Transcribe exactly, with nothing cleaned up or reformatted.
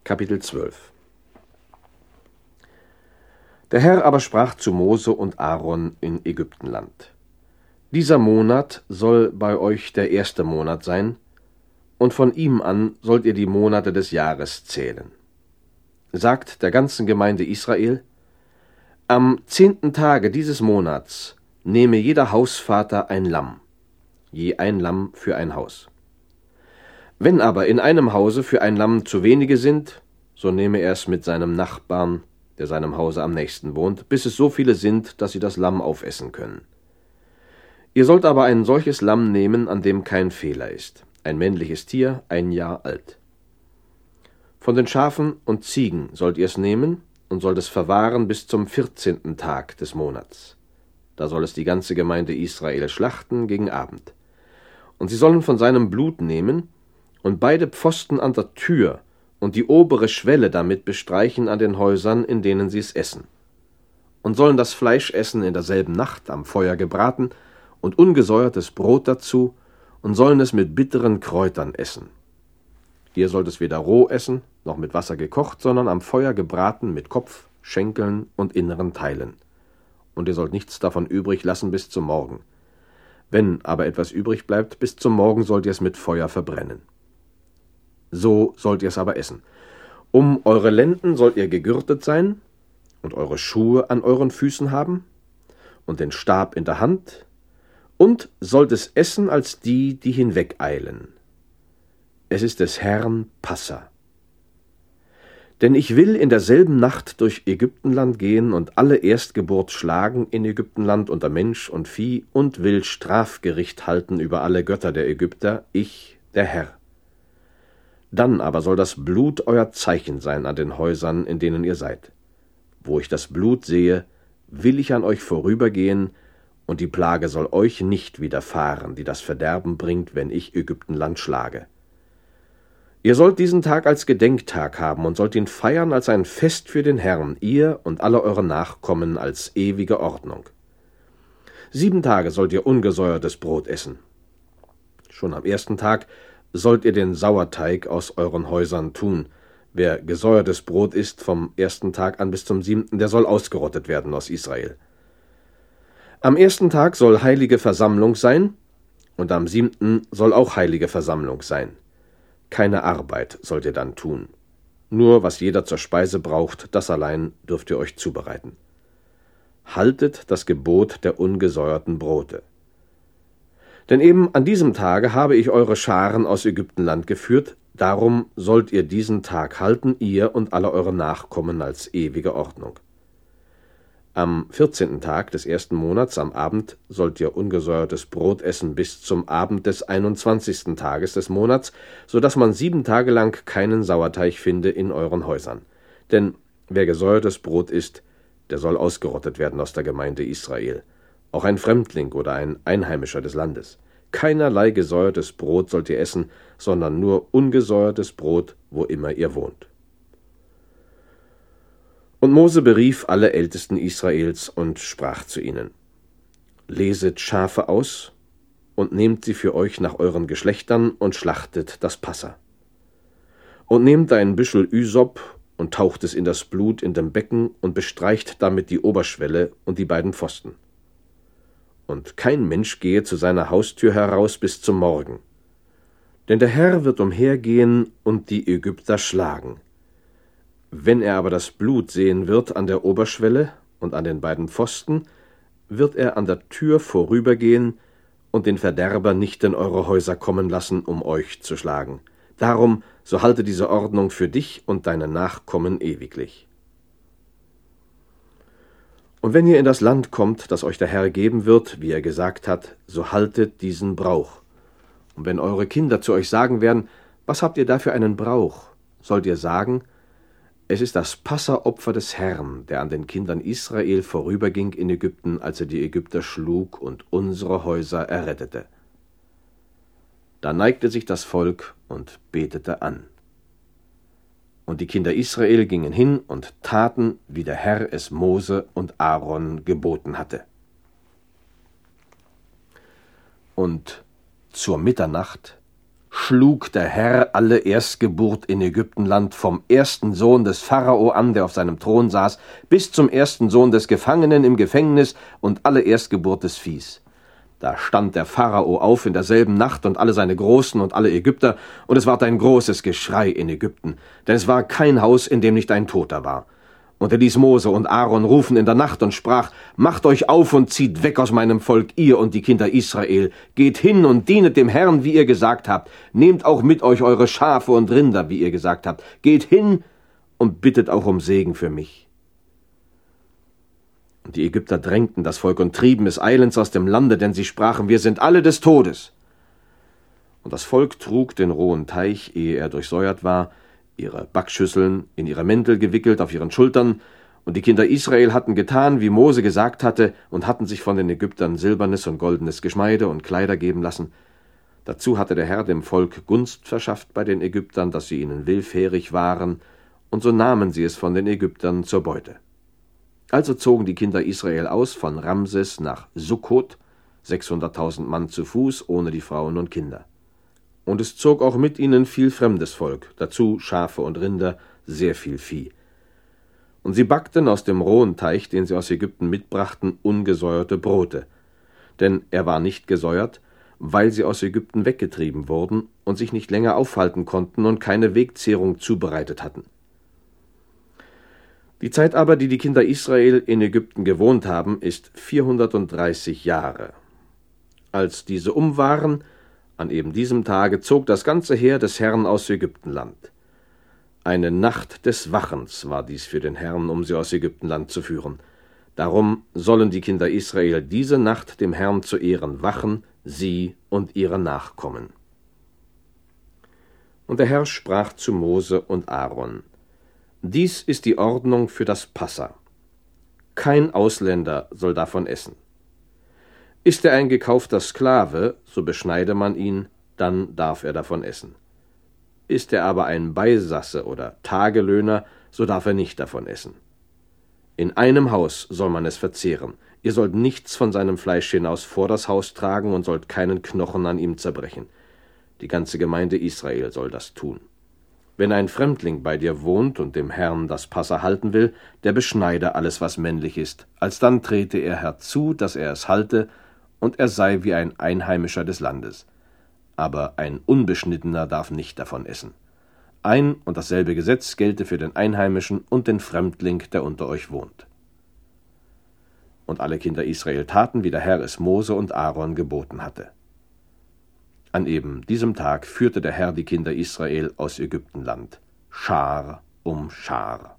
Kapitel zwölf. Der Herr aber sprach zu Mose und Aaron in Ägyptenland: Dieser Monat soll bei euch der erste Monat sein, und von ihm an sollt ihr die Monate des Jahres zählen. Sagt der ganzen Gemeinde Israel: Am zehnten Tage dieses Monats nehme jeder Hausvater ein Lamm, je ein Lamm für ein Haus. Wenn aber in einem Hause für ein Lamm zu wenige sind, so nehme er es mit seinem Nachbarn, der seinem Hause am nächsten wohnt, bis es so viele sind, dass sie das Lamm aufessen können. Ihr sollt aber ein solches Lamm nehmen, an dem kein Fehler ist, ein männliches Tier, ein Jahr alt. Von den Schafen und Ziegen sollt ihr es nehmen und sollt es verwahren bis zum vierzehnten Tag des Monats. Da soll es die ganze Gemeinde Israel schlachten gegen Abend. Und sie sollen von seinem Blut nehmen und beide Pfosten an der Tür und die obere Schwelle damit bestreichen an den Häusern, in denen sie es essen. Und sollen das Fleisch essen in derselben Nacht am Feuer gebraten und ungesäuertes Brot dazu und sollen es mit bitteren Kräutern essen. Ihr sollt es weder roh essen, noch mit Wasser gekocht, sondern am Feuer gebraten mit Kopf, Schenkeln und inneren Teilen. Und ihr sollt nichts davon übrig lassen bis zum Morgen. Wenn aber etwas übrig bleibt, bis zum Morgen sollt ihr es mit Feuer verbrennen. So sollt ihr es aber essen. Um eure Lenden sollt ihr gegürtet sein und eure Schuhe an euren Füßen haben und den Stab in der Hand und sollt es essen als die, die hinwegeilen. Es ist des Herrn Passa. Denn ich will in derselben Nacht durch Ägyptenland gehen und alle Erstgeburt schlagen in Ägyptenland unter Mensch und Vieh und will Strafgericht halten über alle Götter der Ägypter, ich, der Herr. Dann aber soll das Blut euer Zeichen sein an den Häusern, in denen ihr seid. Wo ich das Blut sehe, will ich an euch vorübergehen, und die Plage soll euch nicht widerfahren, die das Verderben bringt, wenn ich Ägyptenland schlage. Ihr sollt diesen Tag als Gedenktag haben und sollt ihn feiern als ein Fest für den Herrn, ihr und alle eure Nachkommen als ewige Ordnung. Sieben Tage sollt ihr ungesäuertes Brot essen. Schon am ersten Tag sollt ihr den Sauerteig aus euren Häusern tun. Wer gesäuertes Brot isst vom ersten Tag an bis zum siebten, der soll ausgerottet werden aus Israel. Am ersten Tag soll heilige Versammlung sein, und am siebten soll auch heilige Versammlung sein. Keine Arbeit sollt ihr dann tun. Nur was jeder zur Speise braucht, das allein dürft ihr euch zubereiten. Haltet das Gebot der ungesäuerten Brote. Denn eben an diesem Tage habe ich eure Scharen aus Ägyptenland geführt, darum sollt ihr diesen Tag halten, ihr und alle eure Nachkommen als ewige Ordnung. Am vierzehnten Tag des ersten Monats am Abend sollt ihr ungesäuertes Brot essen bis zum Abend des einundzwanzigsten Tages des Monats, so dass man sieben Tage lang keinen Sauerteig finde in euren Häusern. Denn wer gesäuertes Brot isst, der soll ausgerottet werden aus der Gemeinde Israel. Auch ein Fremdling oder ein Einheimischer des Landes. Keinerlei gesäuertes Brot sollt ihr essen, sondern nur ungesäuertes Brot, wo immer ihr wohnt. Und Mose berief alle Ältesten Israels und sprach zu ihnen: Leset Schafe aus und nehmt sie für euch nach euren Geschlechtern und schlachtet das Passa. Und nehmt ein Büschel Ysop und taucht es in das Blut in dem Becken und bestreicht damit die Oberschwelle und die beiden Pfosten. Und kein Mensch gehe zu seiner Haustür heraus bis zum Morgen. Denn der Herr wird umhergehen und die Ägypter schlagen. Wenn er aber das Blut sehen wird an der Oberschwelle und an den beiden Pfosten, wird er an der Tür vorübergehen und den Verderber nicht in eure Häuser kommen lassen, um euch zu schlagen. Darum, so halte diese Ordnung für dich und deine Nachkommen ewiglich. Und wenn ihr in das Land kommt, das euch der Herr geben wird, wie er gesagt hat, so haltet diesen Brauch. Und wenn eure Kinder zu euch sagen werden: Was habt ihr da für einen Brauch? Sollt ihr sagen: Es ist das Passaopfer des Herrn, der an den Kindern Israel vorüberging in Ägypten, als er die Ägypter schlug und unsere Häuser errettete. Da neigte sich das Volk und betete an. Und die Kinder Israel gingen hin und taten, wie der Herr es Mose und Aaron geboten hatte. Und zur Mitternacht schlug der Herr alle Erstgeburt in Ägyptenland, vom ersten Sohn des Pharao an, der auf seinem Thron saß, bis zum ersten Sohn des Gefangenen im Gefängnis und alle Erstgeburt des Viehs. Da stand der Pharao auf in derselben Nacht und alle seine Großen und alle Ägypter, und es ward ein großes Geschrei in Ägypten, denn es war kein Haus, in dem nicht ein Toter war. Und er ließ Mose und Aaron rufen in der Nacht und sprach: Macht euch auf und zieht weg aus meinem Volk, ihr und die Kinder Israel. Geht hin und dienet dem Herrn, wie ihr gesagt habt. Nehmt auch mit euch eure Schafe und Rinder, wie ihr gesagt habt. Geht hin und bittet auch um Segen für mich. Und die Ägypter drängten das Volk und trieben es eilends aus dem Lande, denn sie sprachen: Wir sind alle des Todes. Und das Volk trug den rohen Teich, ehe er durchsäuert war, ihre Backschüsseln in ihre Mäntel gewickelt auf ihren Schultern, und die Kinder Israel hatten getan, wie Mose gesagt hatte, und hatten sich von den Ägyptern silbernes und goldenes Geschmeide und Kleider geben lassen. Dazu hatte der Herr dem Volk Gunst verschafft bei den Ägyptern, dass sie ihnen willfährig waren, und so nahmen sie es von den Ägyptern zur Beute. Also zogen die Kinder Israel aus von Ramses nach Sukkot, sechshunderttausend Mann zu Fuß, ohne die Frauen und Kinder. Und es zog auch mit ihnen viel fremdes Volk, dazu Schafe und Rinder, sehr viel Vieh. Und sie backten aus dem rohen Teich, den sie aus Ägypten mitbrachten, ungesäuerte Brote. Denn er war nicht gesäuert, weil sie aus Ägypten weggetrieben wurden und sich nicht länger aufhalten konnten und keine Wegzehrung zubereitet hatten. Die Zeit aber, die die Kinder Israel in Ägypten gewohnt haben, ist vierhundertdreißig Jahre. Als diese um waren, an eben diesem Tage zog das ganze Heer des Herrn aus Ägyptenland. Eine Nacht des Wachens war dies für den Herrn, um sie aus Ägyptenland zu führen. Darum sollen die Kinder Israel diese Nacht dem Herrn zu Ehren wachen, sie und ihre Nachkommen. Und der Herr sprach zu Mose und Aaron: Dies ist die Ordnung für das Passa. Kein Ausländer soll davon essen. Ist er ein gekaufter Sklave, so beschneide man ihn, dann darf er davon essen. Ist er aber ein Beisasse oder Tagelöhner, so darf er nicht davon essen. In einem Haus soll man es verzehren. Ihr sollt nichts von seinem Fleisch hinaus vor das Haus tragen und sollt keinen Knochen an ihm zerbrechen. Die ganze Gemeinde Israel soll das tun. Wenn ein Fremdling bei dir wohnt und dem Herrn das Passa halten will, der beschneide alles, was männlich ist. Alsdann trete er herzu, dass er es halte, und er sei wie ein Einheimischer des Landes. Aber ein Unbeschnittener darf nicht davon essen. Ein und dasselbe Gesetz gelte für den Einheimischen und den Fremdling, der unter euch wohnt. Und alle Kinder Israel taten, wie der Herr es Mose und Aaron geboten hatte. An eben diesem Tag führte der Herr die Kinder Israel aus Ägyptenland, Schar um Schar.